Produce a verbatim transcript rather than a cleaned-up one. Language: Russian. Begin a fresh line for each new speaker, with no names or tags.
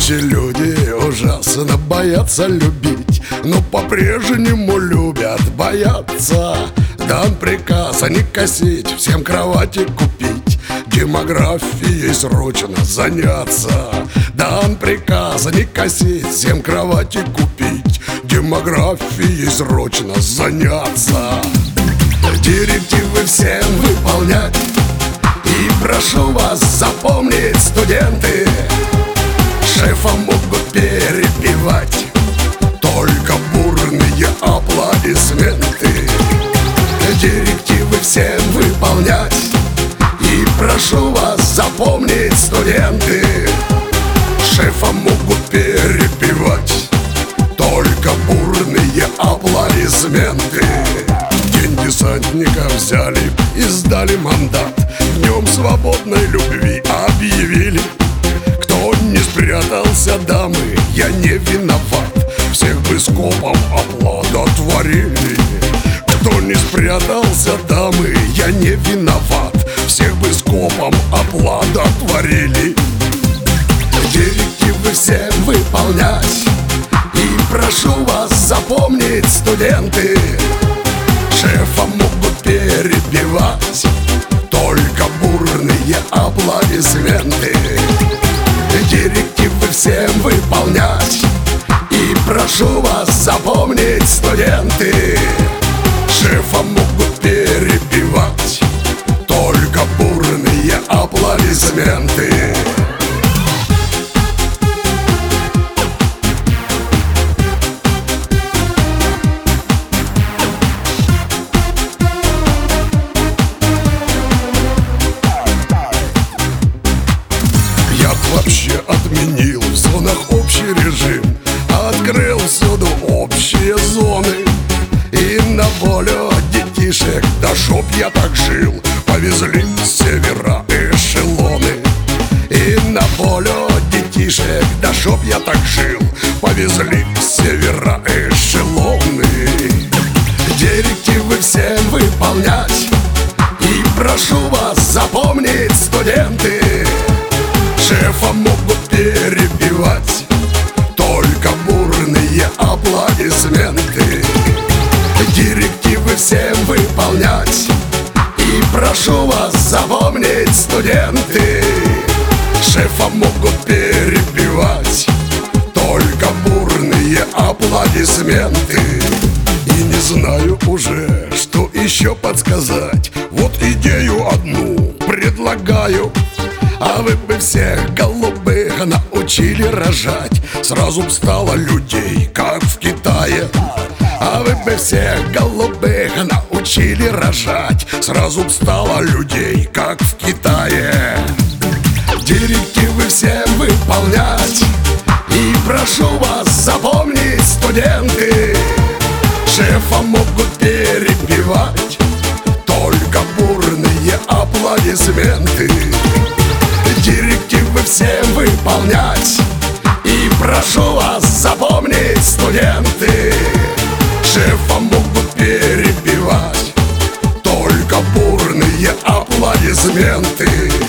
Эти люди ужасно боятся любить, но по-прежнему любят бояться. Дан приказ, а не косить, всем кровати купить, демографией срочно заняться. Дан приказ, а не косить, всем кровати купить, демографией срочно заняться. Директивы всем выполнять, и прошу вас запомнить, студенты, шефа могут перепевать только бурные аплодисменты. Директивы всем выполнять, и прошу вас запомнить, студенты, шефа могут перепевать только бурные аплодисменты. День десантника взяли и сдали мандат, в нем свободной любви объявили. Кто не спрятался, дамы, я не виноват, всех бы скопом оплодотворили. Кто не спрятался, дамы, я не виноват, всех бы скопом оплодотворили. Директивы всем выполнять, и прошу вас запомнить, студенты, шефа могут перебивать только бурные аплодисменты. Директивы всем выполнять, и прошу вас запомнить, студенты, шефа могут перебивать только бурные аплодисменты. Вообще отменил в зонах общий режим, открыл всюду общие зоны. И на волю детишек, да чтоб я так жил, повезли с севера эшелоны. И на волю детишек, да чтоб я так жил, повезли с севера эшелоны. Директивы всем выполнять, и прошу вас запомнить, студенты, шефа могут перебивать только бурные аплодисменты. Директивы всем выполнять, и прошу вас запомнить, студенты, шефа могут перебивать только бурные аплодисменты. И не знаю уже, что еще подсказать, вот идею одну предлагаю. А вы бы всех голубых научили рожать, сразу б стало людей, как в Китае. А вы бы всех голубых научили рожать, сразу б стало людей, как в Китае. Директивы всем выполнять, и прошу вас запомнить, студенты, шефа могут перепевать только бурные аплодисменты. Директивы всем выполнять, и прошу вас запомнить, студенты, шефа могут перепевать только бурные аплодисменты.